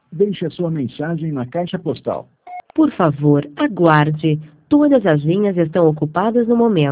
Deixe a sua mensagem na caixa postal. Por favor, aguarde. Todas as linhas estão ocupadas no momento.